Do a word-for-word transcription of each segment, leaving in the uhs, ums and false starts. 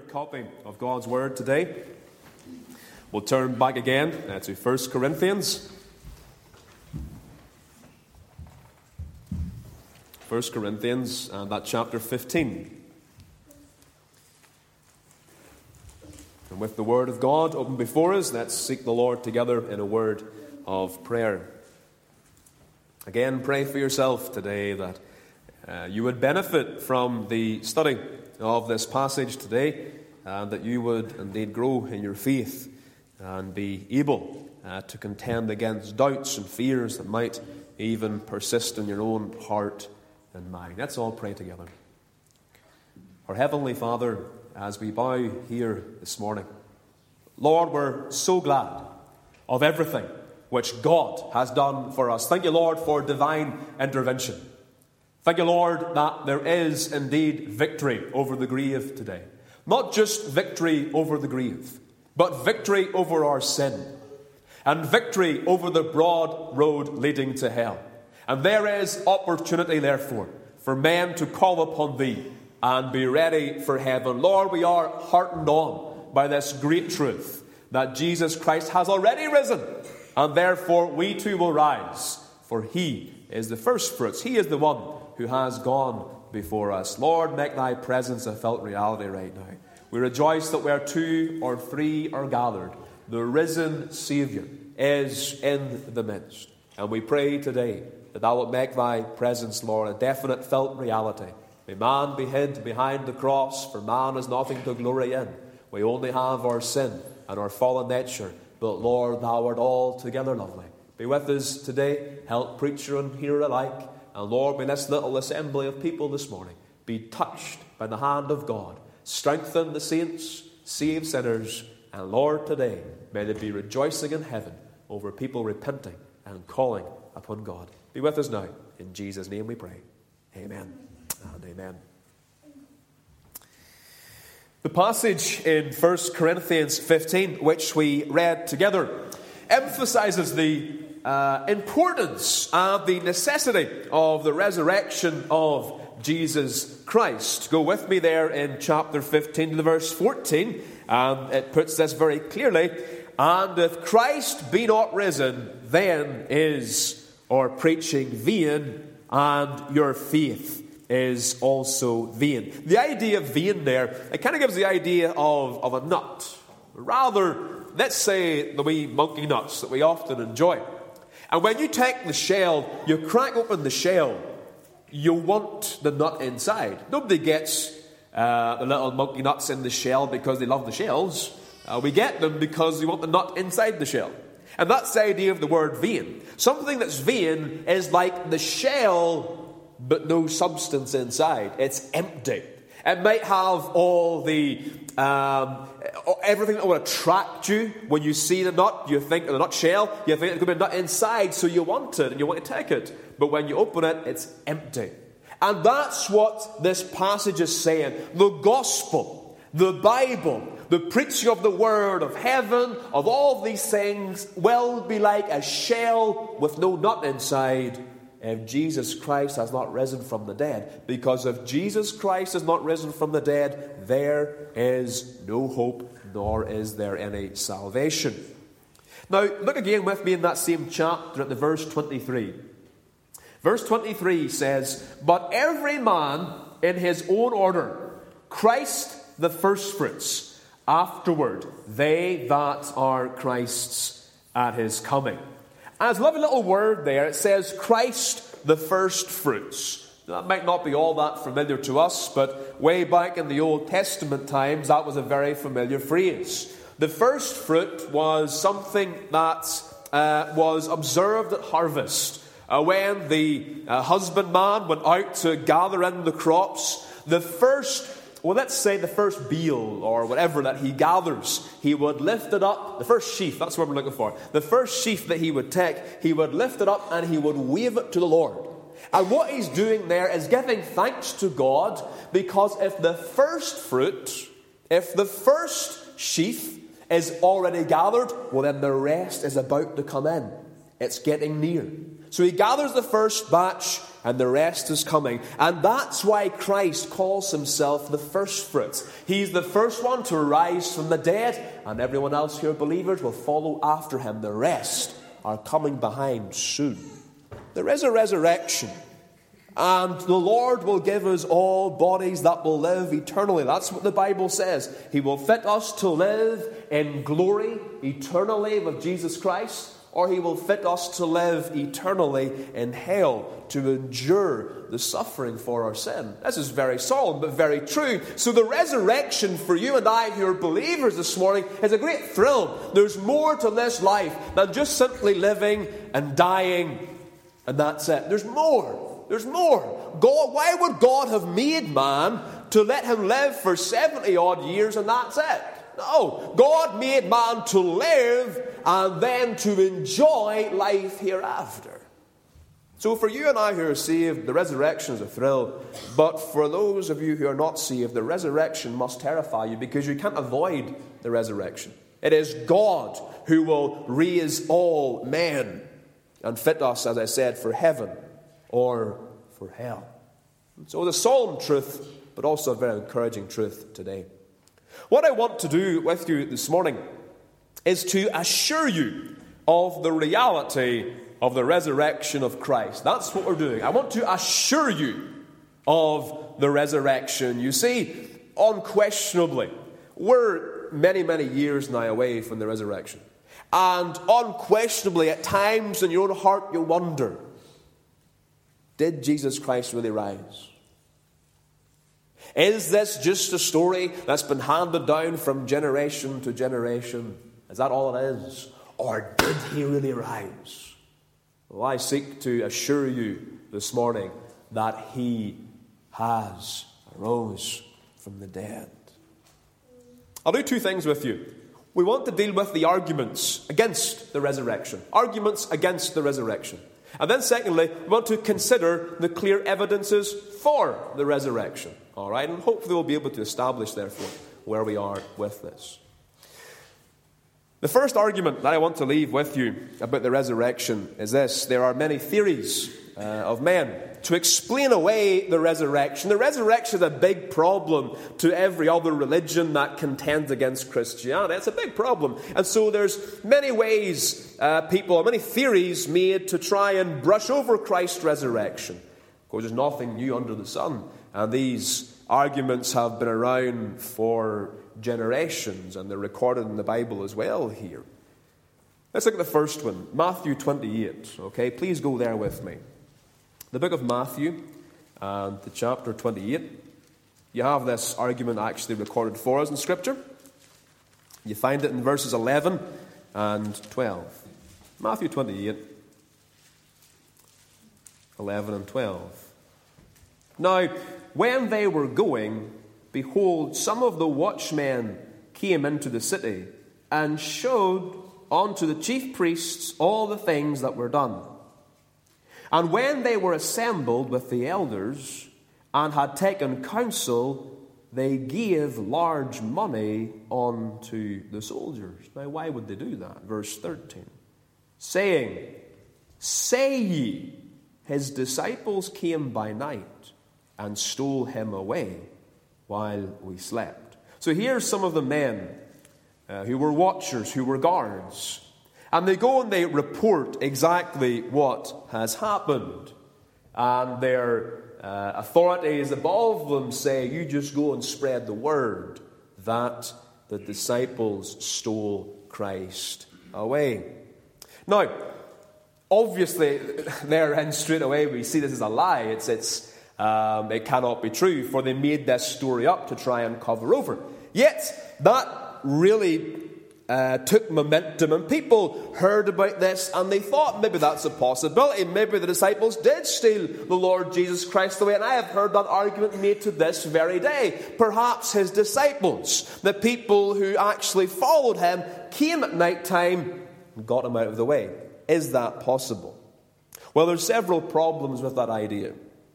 copy of God's Word today. We'll turn back again uh, to First Corinthians. First Corinthians, and that chapter fifteen. And with the Word of God open before us, let's seek the Lord together in a word of prayer. Again, pray for yourself today that uh, you would benefit from the study of this passage today, and that you would indeed grow in your faith and be able uh, to contend against doubts and fears that might even persist in your own heart and mind. Let's all pray together. Our Heavenly Father, as we bow here this morning, Lord, we're so glad of everything which God has done for us. Thank you, Lord, for divine intervention. Thank you, Lord, that there is indeed victory over the grave today. Not just victory over the grave, but victory over our sin, and victory over the broad road leading to hell. And there is opportunity, therefore, for men to call upon Thee and be ready for heaven. Lord, we are heartened on by this great truth that Jesus Christ has already risen, and therefore we too will rise, for He is the first fruits. He is the one who has gone before us. Lord, make Thy presence a felt reality right now. We rejoice that where two or three are gathered, the risen Saviour is in the midst. And we pray today that Thou wilt make Thy presence, Lord, a definite felt reality. May man be hid behind the cross, for man has nothing to glory in. We only have our sin and our fallen nature. But Lord, Thou art altogether lovely. Be with us today. Help preacher and hearer alike. And Lord, may this little assembly of people this morning be touched by the hand of God. Strengthen the saints, save sinners, and Lord, today, may there be rejoicing in heaven over people repenting and calling upon God. Be with us now. In Jesus' name we pray. Amen and amen. The passage in First Corinthians fifteen, which we read together, emphasizes the Uh, importance and the necessity of the resurrection of Jesus Christ. Go with me there in chapter fifteen to the verse fourteen, and it puts this very clearly. And if Christ be not risen, then is our preaching vain, and your faith is also vain. The idea of vain there, it kind of gives the idea of, of a nut. Rather, let's say the wee monkey nuts that we often enjoy. And when you take the shell, you crack open the shell, you want the nut inside. Nobody gets uh, the little monkey nuts in the shell because they love the shells. Uh, we get them because we want the nut inside the shell. And that's the idea of the word vain. Something that's vain is like the shell, but no substance inside. It's empty. It might have all the um, everything that will attract you. When you see the nut, you think of the nut shell, you think there's going to be a nut inside, so you want it and you want to take it. But when you open it, it's empty. And that's what this passage is saying. The gospel, the Bible, the preaching of the word of heaven, of all these things, will be like a shell with no nut inside, if Jesus Christ has not risen from the dead. Because if Jesus Christ has not risen from the dead, there is no hope, nor is there any salvation. Now, look again with me in that same chapter at the verse twenty-three. Verse twenty-three says, But every man in his own order, Christ the firstfruits, afterward they that are Christ's at his coming. And there's a lovely little word there. It says Christ the first fruits. That might not be all that familiar to us, but way back in the Old Testament times, that was a very familiar phrase. The first fruit was something that uh, was observed at harvest. Uh, when the uh, husbandman went out to gather in the crops, the first Well, let's say the first bale or whatever that he gathers, he would lift it up. The first sheaf, that's what we're looking for. The first sheaf that he would take, he would lift it up and he would wave it to the Lord. And what he's doing there is giving thanks to God, because if the first fruit, if the first sheaf is already gathered, well then the rest is about to come in. It's getting near. So he gathers the first batch, and the rest is coming. And that's why Christ calls himself the first fruits. He's the first one to rise from the dead, and everyone else who are believers will follow after him. The rest are coming behind soon. There is a resurrection, and the Lord will give us all bodies that will live eternally. That's what the Bible says. He will fit us to live in glory eternally with Jesus Christ, or he will fit us to live eternally in hell, to endure the suffering for our sin. This is very solemn, but very true. So the resurrection for you and I who are believers this morning is a great thrill. There's more to this life than just simply living and dying, and that's it. There's more. There's more. God, why would God have made man to let him live for seventy odd years and that's it? No, God made man to live and then to enjoy life hereafter. So for you and I who are saved, the resurrection is a thrill. But for those of you who are not saved, the resurrection must terrify you, because you can't avoid the resurrection. It is God who will raise all men and fit us, as I said, for heaven or for hell. So the solemn truth, but also a very encouraging truth today. What I want to do with you this morning is to assure you of the reality of the resurrection of Christ. That's what we're doing. I want to assure you of the resurrection. You see, unquestionably, we're many, many years now away from the resurrection. And unquestionably, at times in your own heart, you wonder, did Jesus Christ really rise? Is this just a story that's been handed down from generation to generation? Is that all it is? Or did he really rise? Well, I seek to assure you this morning that he has arose from the dead. I'll do two things with you. We want to deal with the arguments against the resurrection. Arguments against the resurrection. And then secondly, we want to consider the clear evidences for the resurrection. All right, and hopefully we'll be able to establish, therefore, where we are with this. The first argument that I want to leave with you about the resurrection is this. There are many theories uh, of men to explain away the resurrection. The resurrection is a big problem to every other religion that contends against Christianity. It's a big problem. And so there's many ways uh, people, many theories made to try and brush over Christ's resurrection. Of course, there's nothing new under the sun. And these arguments have been around for generations, and they're recorded in the Bible as well here. Let's look at the first one, Matthew twenty-eight. Okay, please go there with me. The book of Matthew, and the chapter twenty-eight. You have this argument actually recorded for us in Scripture. You find it in verses eleven and twelve. Matthew twenty-eight, eleven and twelve. Now, when they were going, behold, some of the watchmen came into the city and showed unto the chief priests all the things that were done. And when they were assembled with the elders and had taken counsel, they gave large money unto the soldiers. Now, why would they do that? Verse thirteen. Saying, say ye, his disciples came by night and stole him away while we slept. So here's some of the men uh, who were watchers, who were guards. And they go and they report exactly what has happened. And their uh, authorities above them say, you just go and spread the word that the disciples stole Christ away. Now, obviously, they're in straight away. We see this as a lie. It's, it's, um, it cannot be true, for they made this story up to try and cover over. Yet, that really uh, took momentum, and people heard about this, and they thought maybe that's a possibility. Maybe the disciples did steal the Lord Jesus Christ away, and I have heard that argument made to this very day. Perhaps his disciples, the people who actually followed him, came at night time and got him out of the way. Is that possible? Well, there's several problems with that idea.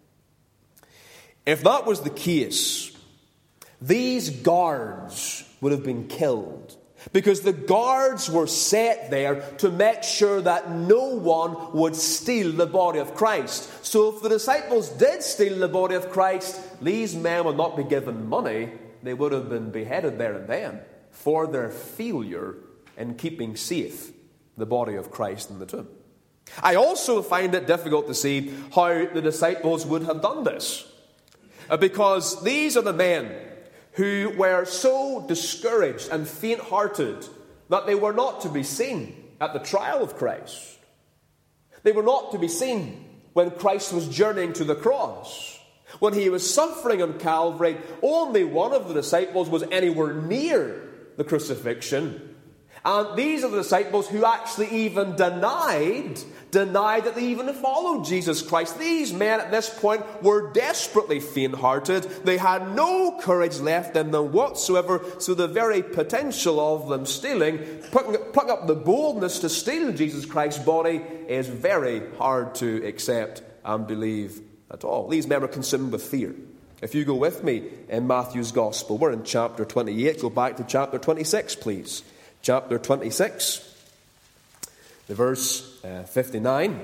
If that was the case, these guards would have been killed. because the guards were set there to make sure that no one would steal the body of Christ. So if the disciples did steal the body of Christ, these men would not be given money. They would have been beheaded there and then for their failure in keeping safe the body of Christ in the tomb. I also find it difficult to see how the disciples would have done this, because these are the men who were so discouraged and faint-hearted that they were not to be seen at the trial of Christ. They were not to be seen when Christ was journeying to the cross. When he was suffering on Calvary, only one of the disciples was anywhere near the crucifixion. And these are the disciples who actually even denied, denied that they even followed Jesus Christ. These men at this point were desperately faint-hearted. They had no courage left in them whatsoever. So the very potential of them stealing, plucking, plucking up the boldness to steal Jesus Christ's body, is very hard to accept and believe at all. These men were consumed with fear. If you go with me in Matthew's Gospel, we're in chapter twenty-eight. Go back to chapter twenty-six, please. Chapter twenty-six, the verse uh, fifty-nine.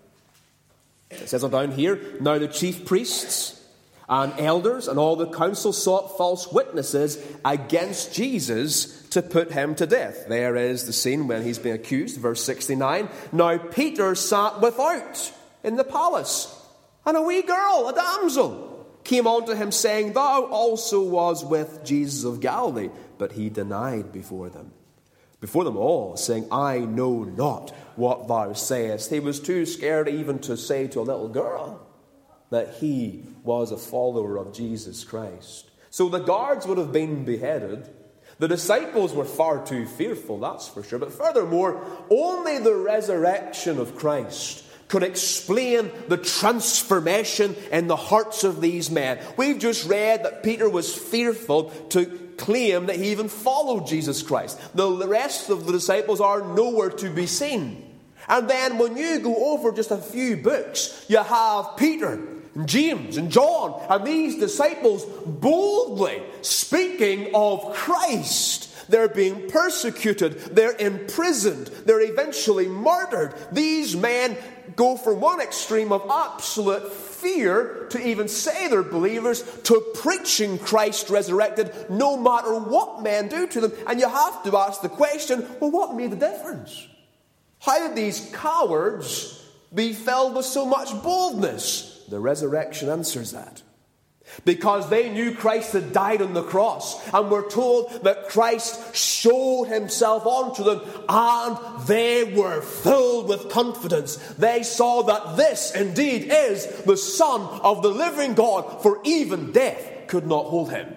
It says on down here, "Now the chief priests and elders and all the council sought false witnesses against Jesus to put him to death." There is the scene when he's being accused, verse sixty-nine. "Now Peter sat without in the palace, and a wee girl, a damsel, came unto him, saying, Thou also was with Jesus of Galilee. But he denied before them. Before them all, saying, I know not what thou sayest. He was too scared even to say to a little girl that he was a follower of Jesus Christ. So the guards would have been beheaded. The disciples were far too fearful, that's for sure. But furthermore, only the resurrection of Christ could explain the transformation in the hearts of these men. We've just read that Peter was fearful to claim that he even followed Jesus Christ. The rest of the disciples are nowhere to be seen. And then when you go over just a few books, you have Peter and James and John and these disciples boldly speaking of Christ. They're being persecuted. They're imprisoned. They're eventually murdered. These men go from one extreme of absolute fear to even say they're believers to preaching Christ resurrected no matter what men do to them. And you have to ask the question, well, what made the difference? How did these cowards be filled with so much boldness? The resurrection answers that. Because they knew Christ had died on the cross, and were told that Christ showed himself unto them, and they were filled with confidence. They saw that this indeed is the Son of the living God, for even death could not hold him.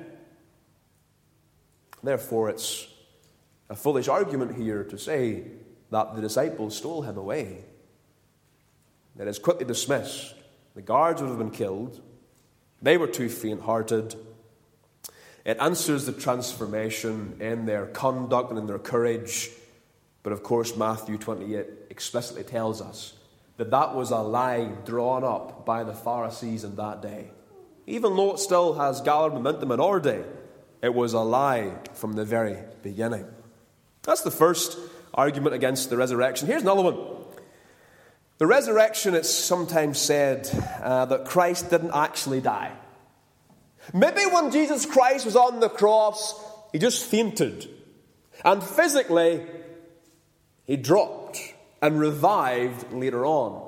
Therefore, it's a foolish argument here to say that the disciples stole him away. It is quickly dismissed. The guards would have been killed. They were too faint-hearted. It answers the transformation in their conduct and in their courage. But of course, Matthew twenty-eight explicitly tells us that that was a lie drawn up by the Pharisees in that day. Even though it still has gathered momentum in our day, it was a lie from the very beginning. That's the first argument against the resurrection. Here's another one. The resurrection, it's sometimes said uh, that Christ didn't actually die. Maybe when Jesus Christ was on the cross, he just fainted. And physically, he dropped and revived later on.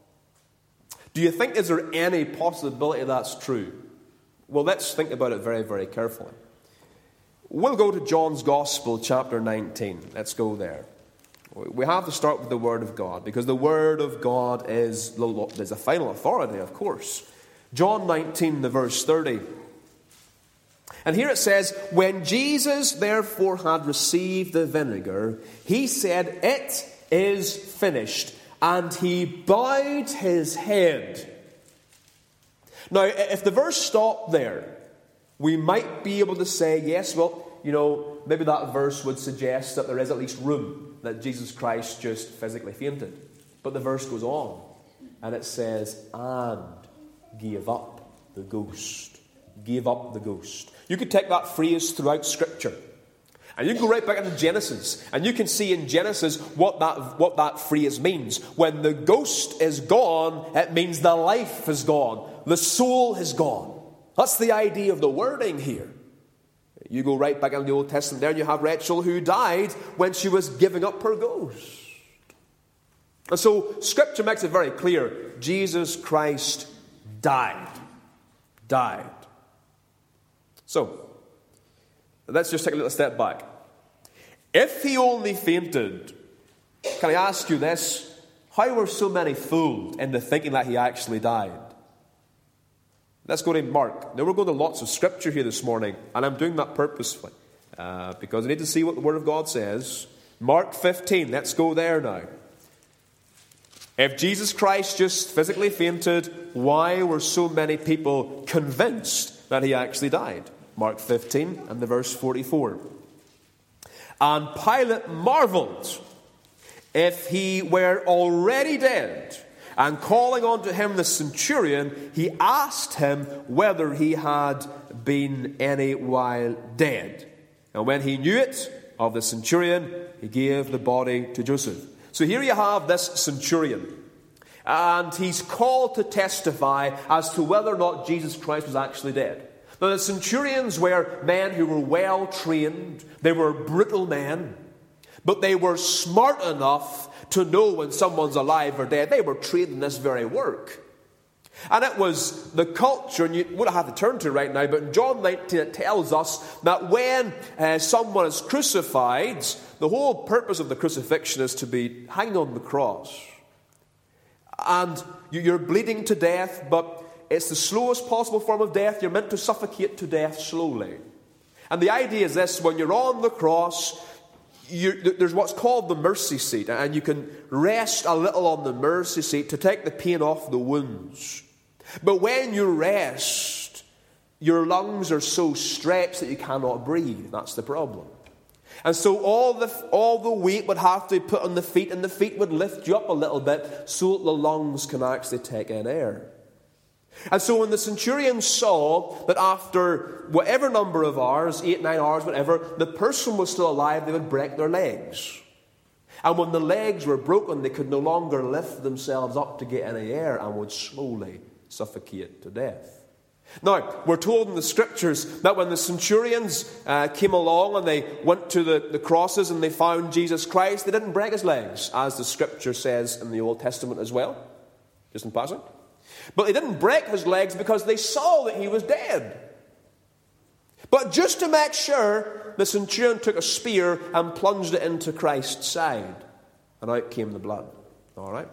Do you think, is there any possibility that's true? Well, let's think about it very, very carefully. We'll go to John's Gospel, chapter nineteen. Let's go there. We have to start with the Word of God, because the Word of God is the, is the final authority, of course. John nineteen, the verse thirty. And here it says, When Jesus therefore had received the vinegar, he said, It is finished. And he bowed his head. Now, if the verse stopped there, we might be able to say, yes, well, you know, maybe that verse would suggest that there is at least room that Jesus Christ just physically fainted. But the verse goes on, and it says, and gave up the ghost. Gave up the ghost. You could take that phrase throughout Scripture, And you can go right back into Genesis, and you can see in Genesis what that, what that phrase means. When the ghost is gone, it means the life is gone. The soul is gone. That's the idea of the wording here. You go right back into the Old Testament there, and you have Rachel who died when she was giving up her ghost. And so Scripture makes it very clear. Jesus Christ died. Died. So, let's just take a little step back. If he only fainted, can I ask you this? How were so many fooled into thinking that he actually died? Let's go to Mark. Now, we're going to lots of Scripture here this morning, and I'm doing that purposefully, uh, because I need to see what the Word of God says. Mark fifteen, let's go there now. If Jesus Christ just physically fainted, why were so many people convinced that he actually died? Mark fifteen and the verse forty-four. And Pilate marveled if he were already dead, and calling unto him the centurion, he asked him whether he had been any while dead. And when he knew it of the centurion, he gave the body to Joseph. So here you have this centurion, and he's called to testify as to whether or not Jesus Christ was actually dead. Now, the centurions were men who were well trained. They were brutal men, but they were smart enough to know when someone's alive or dead. They were trained in this very work. And it was the culture, and you would have to turn to it right now, but in John nineteen it tells us that when uh, someone is crucified, the whole purpose of the crucifixion is to be hanged on the cross. And you're bleeding to death, but it's the slowest possible form of death. You're meant to suffocate to death slowly. And the idea is this: when you're on the cross, you're, there's what's called the mercy seat, and you can rest a little on the mercy seat to take the pain off the wounds. But when you rest, your lungs are so stretched that you cannot breathe. That's the problem. And so all the all the weight would have to be put on the feet, and the feet would lift you up a little bit so that the lungs can actually take in air. And so when the centurion saw that after whatever number of hours, eight, nine hours, whatever, the person was still alive, they would break their legs. And when the legs were broken, they could no longer lift themselves up to get any air and would slowly suffocate to death. Now, we're told in the Scriptures that when the centurions uh, came along and they went to the, the crosses and they found Jesus Christ, they didn't break his legs, as the Scripture says in the Old Testament as well, just in passing. But they didn't break his legs because they saw that he was dead. But just to make sure, the centurion took a spear and plunged it into Christ's side, and out came the blood. All right?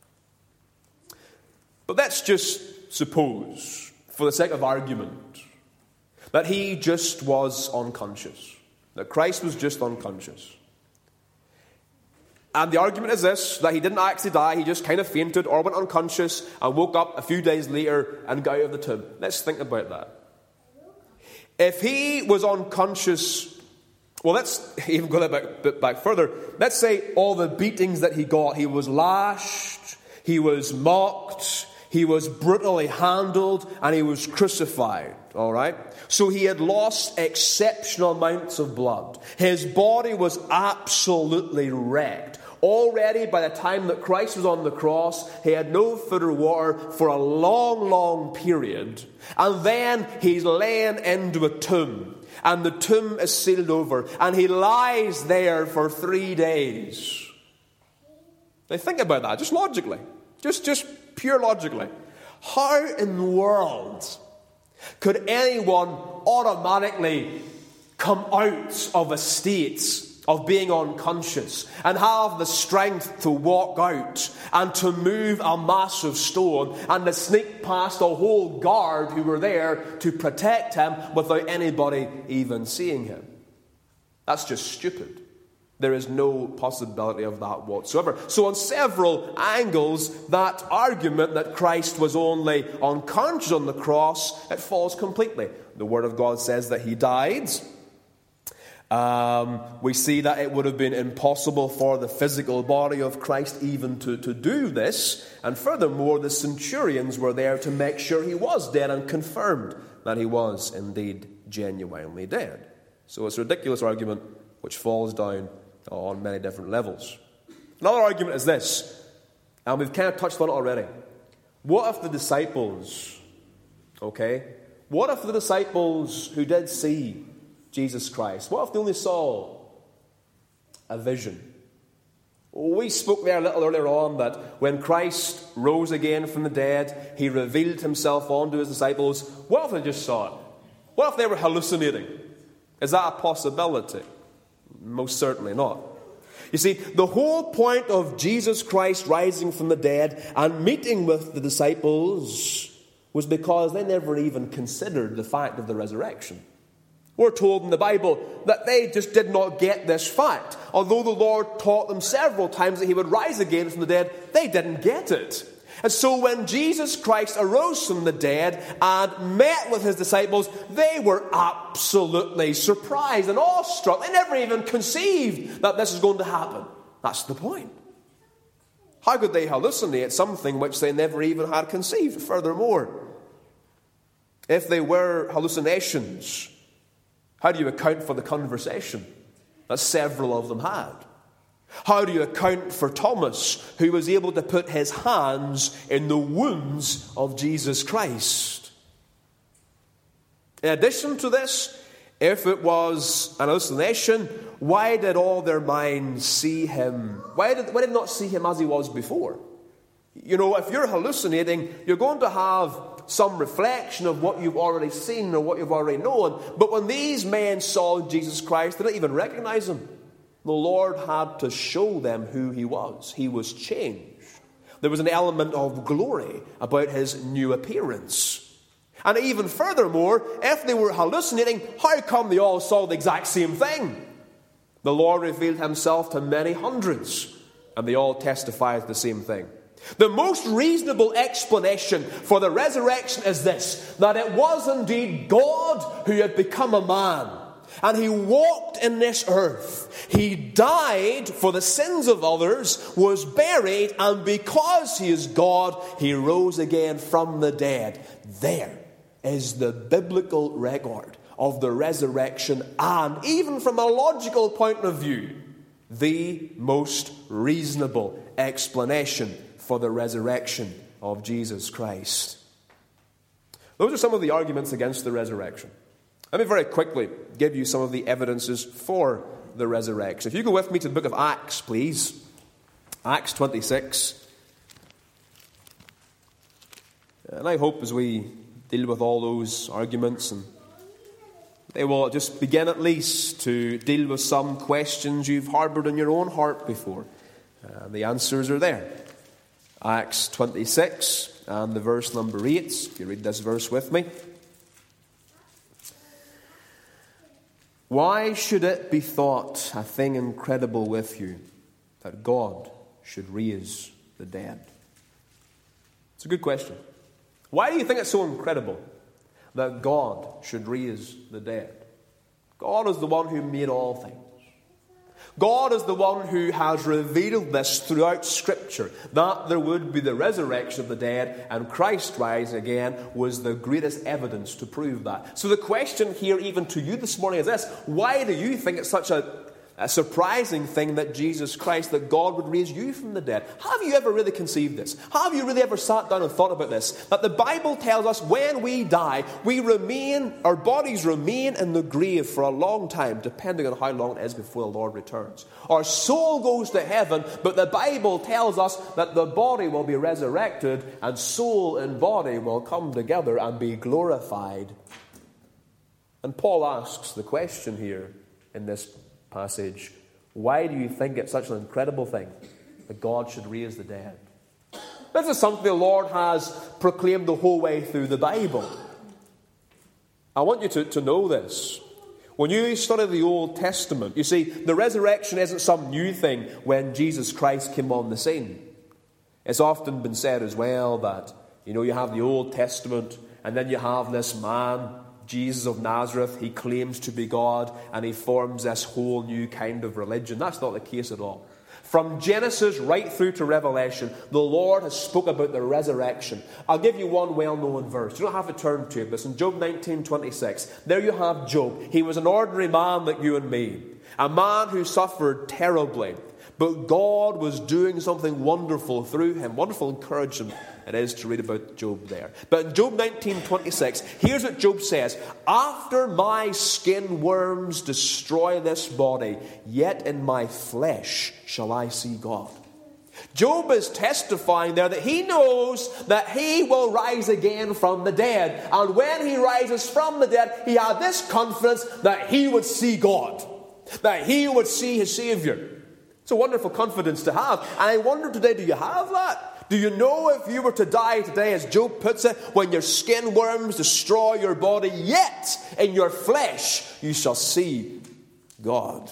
But let's just suppose, for the sake of argument, that he just was unconscious. That Christ was just unconscious. And the argument is this, that he didn't actually die, he just kind of fainted or went unconscious and woke up a few days later and got out of the tomb. Let's think about that. If he was unconscious, well, let's even go a bit, bit back further. Let's say all the beatings that he got, he was lashed, he was mocked, he was brutally handled, and he was crucified, all right? So he had lost exceptional amounts of blood. His body was absolutely wrecked. Already, by the time that Christ was on the cross, he had no food or water for a long, long period. And then he's laying into a tomb, and the tomb is sealed over, and he lies there for three days. Now think about that, just logically. Just, just pure logically. How in the world could anyone automatically come out of a state of being unconscious and have the strength to walk out and to move a massive stone and to sneak past a whole guard who were there to protect him without anybody even seeing him? That's just stupid. There is no possibility of that whatsoever. So on several angles, that argument that Christ was only unconscious on the cross, it falls completely. The Word of God says that he died. Um, we see that it would have been impossible for the physical body of Christ even to, to do this. And furthermore, the centurions were there to make sure he was dead and confirmed that he was indeed genuinely dead. So it's a ridiculous argument which falls down on many different levels. Another argument is this, and we've kind of touched on it already. What if the disciples, okay, what if the disciples who did see Jesus Christ, what if they only saw a vision? We spoke there a little earlier on that when Christ rose again from the dead, he revealed himself unto his disciples. What if they just saw it? What if they were hallucinating? Is that a possibility? Most certainly not. You see, the whole point of Jesus Christ rising from the dead and meeting with the disciples was because they never even considered the fact of the resurrection. We're told in the Bible that they just did not get this fact. Although the Lord taught them several times that he would rise again from the dead, they didn't get it. And so when Jesus Christ arose from the dead and met with his disciples, they were absolutely surprised and awestruck. They never even conceived that this is going to happen. That's the point. How could they hallucinate something which they never even had conceived? Furthermore, if they were hallucinations, how do you account for the conversation that several of them had? How do you account for Thomas, who was able to put his hands in the wounds of Jesus Christ? In addition to this, if it was an hallucination, why did all their minds see him? Why did, why did they not see him as he was before? You know, if you're hallucinating, you're going to have some reflection of what you've already seen or what you've already known. But when these men saw Jesus Christ, they didn't even recognize him. The Lord had to show them who he was. He was changed. There was an element of glory about his new appearance. And even furthermore, if they were hallucinating, how come they all saw the exact same thing? The Lord revealed himself to many hundreds, and they all testified the same thing. The most reasonable explanation for the resurrection is this, that it was indeed God who had become a man. And he walked in this earth. He died for the sins of others, was buried, and because he is God, he rose again from the dead. There is the biblical record of the resurrection, and even from a logical point of view, the most reasonable explanation for the resurrection of Jesus Christ. Those are some of the arguments against the resurrection. Let me very quickly give you some of the evidences for the resurrection. If you go with me to the book of Acts, please. Acts twenty-six. And I hope as we deal with all those arguments, and they will just begin at least to deal with some questions you've harboured in your own heart before. Uh, the answers are there. Acts twenty-six and the verse number eight. If you read this verse with me. Why should it be thought a thing incredible with you that God should raise the dead? It's a good question. Why do you think it's so incredible that God should raise the dead? God is the one who made all things. God is the one who has revealed this throughout Scripture, that there would be the resurrection of the dead, and Christ rising again was the greatest evidence to prove that. So the question here even to you this morning is this: why do you think it's such a, a surprising thing that Jesus Christ, that God would raise you from the dead? Have you ever really conceived this? Have you really ever sat down and thought about this? That the Bible tells us when we die, we remain, our bodies remain in the grave for a long time, depending on how long it is before the Lord returns. Our soul goes to heaven, but the Bible tells us that the body will be resurrected, and soul and body will come together and be glorified. And Paul asks the question here in this passage: why do you think it's such an incredible thing that God should raise the dead? This is something the Lord has proclaimed the whole way through the Bible. I want you to, to know this. When you study the Old Testament, you see, the resurrection isn't some new thing when Jesus Christ came on the scene. It's often been said as well that, you know, you have the Old Testament, and then you have this man, Jesus of Nazareth. He claims to be God, and he forms this whole new kind of religion. That's not the case at all. From Genesis right through to Revelation, the Lord has spoken about the resurrection. I'll give you one well-known verse. You don't have to turn to it, but it's in Job nineteen twenty-six. There you have Job. He was an ordinary man like you and me. A man who suffered terribly. But God was doing something wonderful through him. Wonderful encouragement it is to read about Job there. But in Job nineteen twenty-six, here's what Job says. After my skin worms destroy this body, yet in my flesh shall I see God. Job is testifying there that he knows that he will rise again from the dead. And when he rises from the dead, he had this confidence that he would see God. That he would see his Savior. It's a wonderful confidence to have. And I wonder today, do you have that? Do you know if you were to die today, as Job puts it, when your skin worms destroy your body, yet in your flesh you shall see God?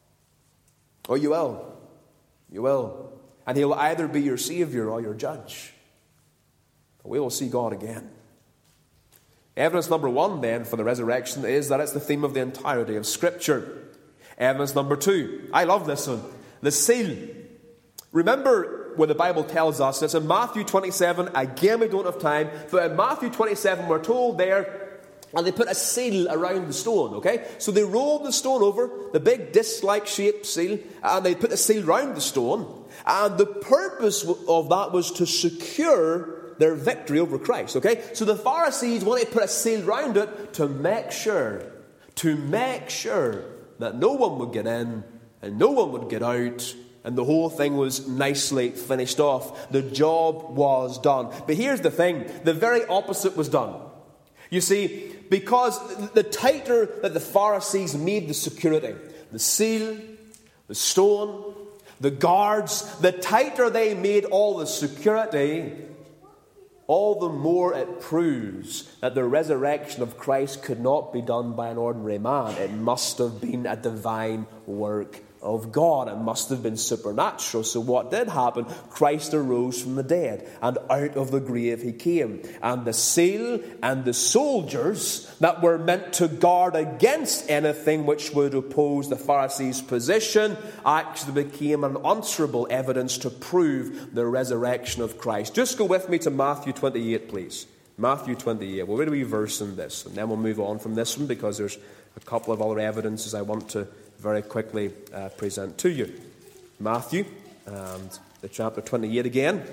Oh, you will. You will. And he'll either be your Savior or your judge. But we will see God again. Evidence number one, then, for the resurrection is that it's the theme of the entirety of Scripture. Evidence number two. I love this one. The seal. Remember when the Bible tells us, it's in Matthew twenty-seven, again we don't have time, but in Matthew twenty-seven we're told there, and they put a seal around the stone, okay? So they rolled the stone over, the big disc-like shaped seal, and they put a seal around the stone. And the purpose of that was to secure their victory over Christ, okay? So the Pharisees wanted to put a seal around it to make sure, to make sure that no one would get in and no one would get out, and the whole thing was nicely finished off. The job was done. But here's the thing, the very opposite was done. You see, because the tighter that the Pharisees made the security, the seal, the stone, the guards, the tighter they made all the security, all the more it proves that the resurrection of Christ could not be done by an ordinary man. It must have been a divine work of God. It must have been supernatural. So what did happen? Christ arose from the dead, and out of the grave he came. And the seal and the soldiers that were meant to guard against anything which would oppose the Pharisees' position actually became an unanswerable evidence to prove the resurrection of Christ. Just go with me to Matthew twenty-eight, please. Matthew twenty-eight. We'll read a wee verse in this, and then we'll move on from this one, because there's a couple of other evidences I want to very quickly uh, present to you. Matthew, and the chapter twenty-eight again.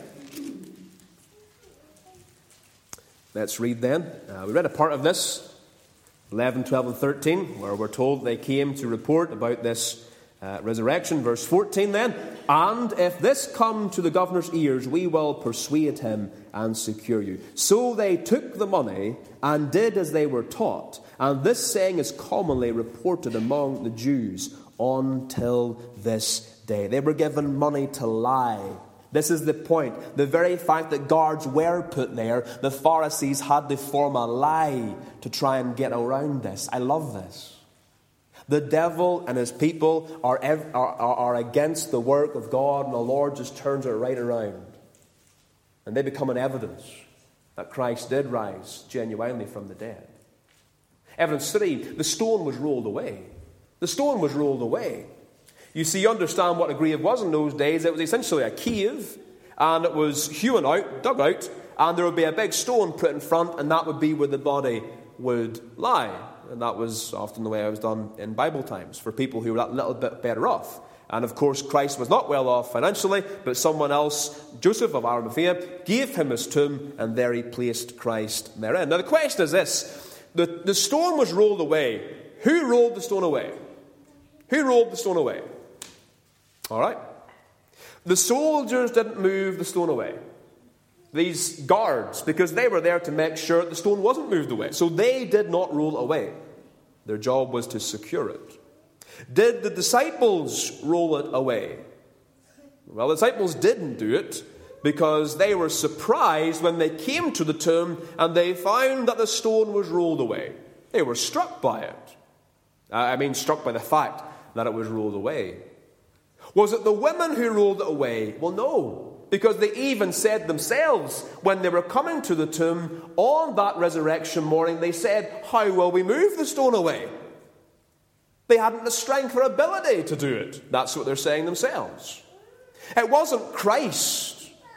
Let's read then. Uh, we read a part of this, eleven, twelve, and thirteen, where we're told they came to report about this uh, resurrection. Verse fourteen then. And if this come to the governor's ears, we will persuade him and secure you. So they took the money and did as they were taught. And this saying is commonly reported among the Jews until this day. They were given money to lie. This is the point. The very fact that guards were put there, the Pharisees had to form a lie to try and get around this. I love this. The devil and his people are, are, are against the work of God, and the Lord just turns it right around. And they become an evidence that Christ did rise genuinely from the dead. Evidence three, the stone was rolled away. The stone was rolled away. You see, you understand what a grave was in those days. It was essentially a cave, and it was hewn out, dug out, and there would be a big stone put in front, and that would be where the body would lie. And that was often the way it was done in Bible times for people who were a little bit better off. And of course, Christ was not well off financially, but someone else, Joseph of Arimathea, gave him his tomb, and there he placed Christ therein. Now the question is this. The, the stone was rolled away. Who rolled the stone away? Who rolled the stone away? All right. The soldiers didn't move the stone away. These guards, because they were there to make sure the stone wasn't moved away. So they did not roll away. Their job was to secure it. Did the disciples roll it away? Well, the disciples didn't do it, because they were surprised when they came to the tomb and they found that the stone was rolled away. They were struck by it. I mean, struck by the fact that it was rolled away. Was it the women who rolled it away? Well, no. Because they even said themselves, when they were coming to the tomb on that resurrection morning, they said, how will we move the stone away? They hadn't the strength or ability to do it. That's what they're saying themselves. It wasn't Christ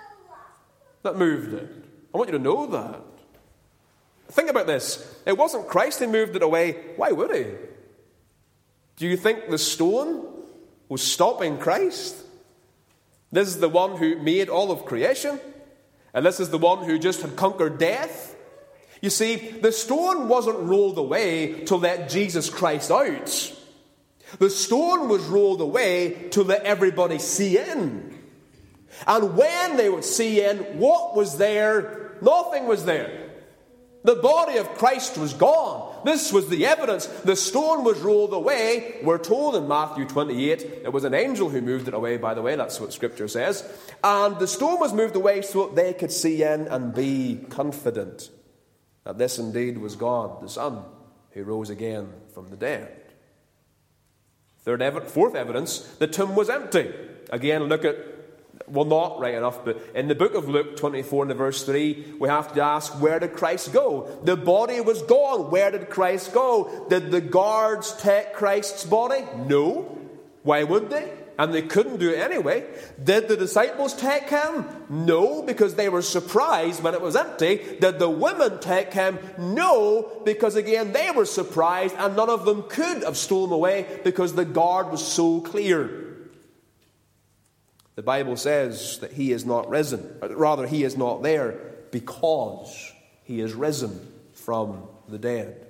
that moved it. I want you to know that. Think about this. It wasn't Christ who moved it away. Why would he? Do you think the stone was stopping Christ? This is the one who made all of creation. And this is the one who just had conquered death. You see, the stone wasn't rolled away to let Jesus Christ out. The stone was rolled away to let everybody see in. And when they would see in, what was there? Nothing was there. The body of Christ was gone. This was the evidence. The stone was rolled away. We're told in Matthew twenty-eight, it was an angel who moved it away, by the way. That's what Scripture says. And the stone was moved away so that they could see in and be confident that this indeed was God, the Son, who rose again from the dead. Third, ev- fourth evidence, the tomb was empty. Again, look at, well, not right enough, but in the book of Luke twenty-four and verse three, we have to ask, where did Christ go? The body was gone. Where did Christ go? Did the guards take Christ's body? No. Why would they? And they couldn't do it anyway. Did the disciples take him? No, because they were surprised when it was empty. Did the women take him? No, because again, they were surprised and none of them could have stolen him away because the guard was so clear. The Bible says that he is not risen. Rather, he is not there because he is risen from the dead.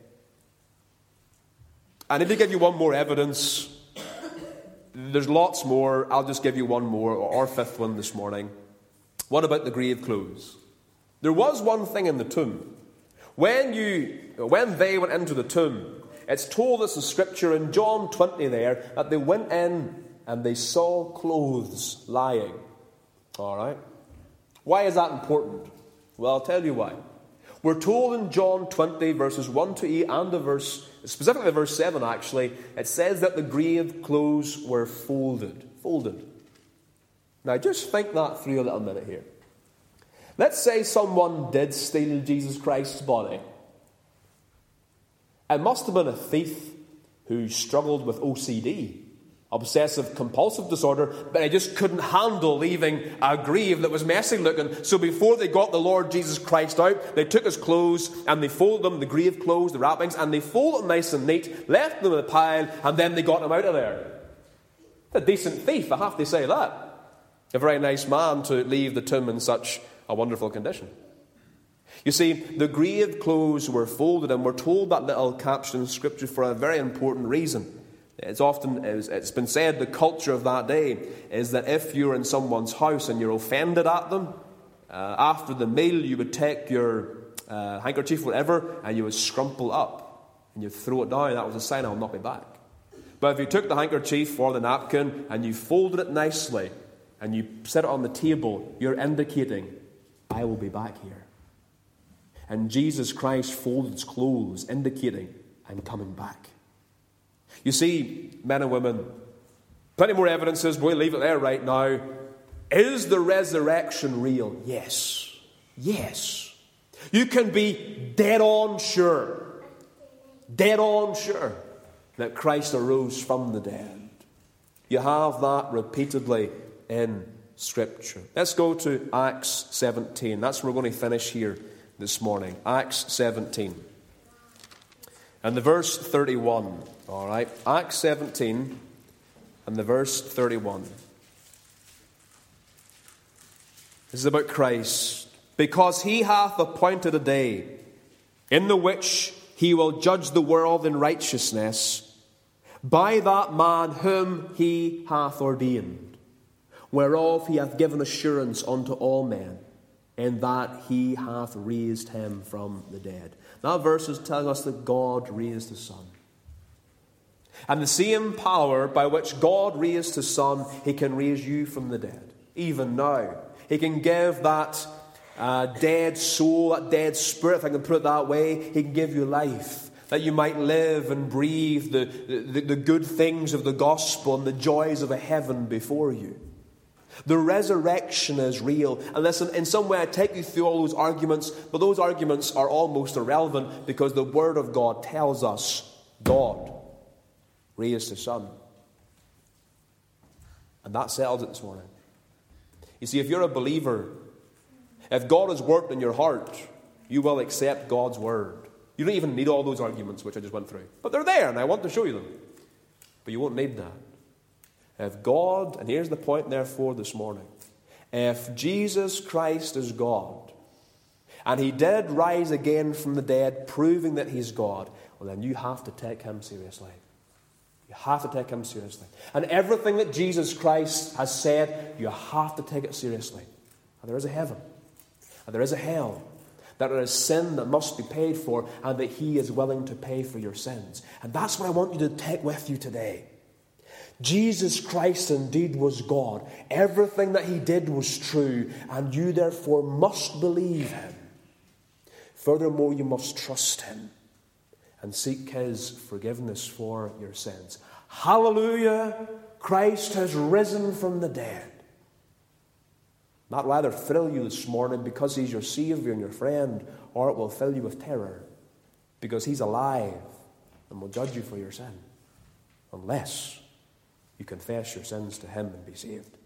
I need to give you one more evidence. There's lots more. I'll just give you one more, or fifth one this morning. What about the grave clothes? There was one thing in the tomb. When you, when they went into the tomb, it's told us in Scripture in John twenty there that they went in and they saw clothes lying. All right. Why is that important? Well, I'll tell you why. We're told in John twenty, verses one to eight, and the verse, specifically verse seven actually, it says that the grave clothes were folded. Folded. Now just think that through a little minute here. Let's say someone did steal Jesus Christ's body. It must have been a thief who struggled with O C D. Obsessive compulsive disorder, but I just couldn't handle leaving a grave that was messy looking. So before they got the Lord Jesus Christ out, they took his clothes and they folded them, the grave clothes, the wrappings, and they folded them nice and neat, left them in a pile, and then they got him out of there. A decent thief, I have to say that. A very nice man to leave the tomb in such a wonderful condition. You see, the grave clothes were folded, and we're told that little caption in Scripture for a very important reason. It's often, it's been said, the culture of that day is that if you're in someone's house and you're offended at them, uh, after the meal you would take your uh, handkerchief, whatever, and you would scrumple up and you'd throw it down. That was a sign, I'll not be back. But if you took the handkerchief or the napkin and you folded it nicely and you set it on the table, you're indicating, I will be back here. And Jesus Christ folded his clothes, indicating, I'm coming back. You see, men and women, plenty more evidences, but we'll leave it there right now. Is the resurrection real? Yes. Yes. You can be dead on sure, dead on sure that Christ arose from the dead. You have that repeatedly in Scripture. Let's go to Acts seventeen. That's where we're going to finish here this morning. Acts seventeen. And the verse thirty-one. All right, Acts seventeen and the verse thirty-one. This is about Christ. Because he hath appointed a day in the which he will judge the world in righteousness by that man whom he hath ordained, whereof he hath given assurance unto all men, in that he hath raised him from the dead. That verse is telling us that God raised his Son. And the same power by which God raised his Son, he can raise you from the dead. Even now. He can give that uh, dead soul, that dead spirit, if I can put it that way, he can give you life. That you might live and breathe the, the, the good things of the gospel and the joys of a heaven before you. The resurrection is real. And listen, in some way I take you through all those arguments, but those arguments are almost irrelevant because the Word of God tells us God raised his Son. And that settles it this morning. You see, if you're a believer, if God has worked in your heart, you will accept God's Word. You don't even need all those arguments which I just went through. But they're there, and I want to show you them. But you won't need that. If God, and here's the point therefore this morning, if Jesus Christ is God, and he did rise again from the dead, proving that he's God, well then you have to take him seriously. You have to take him seriously. And everything that Jesus Christ has said, you have to take it seriously. And there is a heaven, and there is a hell, that there is sin that must be paid for, and that he is willing to pay for your sins. And that's what I want you to take with you today. Jesus Christ indeed was God. Everything that he did was true, and you therefore must believe him. Furthermore, you must trust him and seek his forgiveness for your sins. Hallelujah! Christ has risen from the dead. That will either thrill you this morning because he's your Savior and your friend, or it will fill you with terror because he's alive and will judge you for your sin, unless you confess your sins to him and be saved.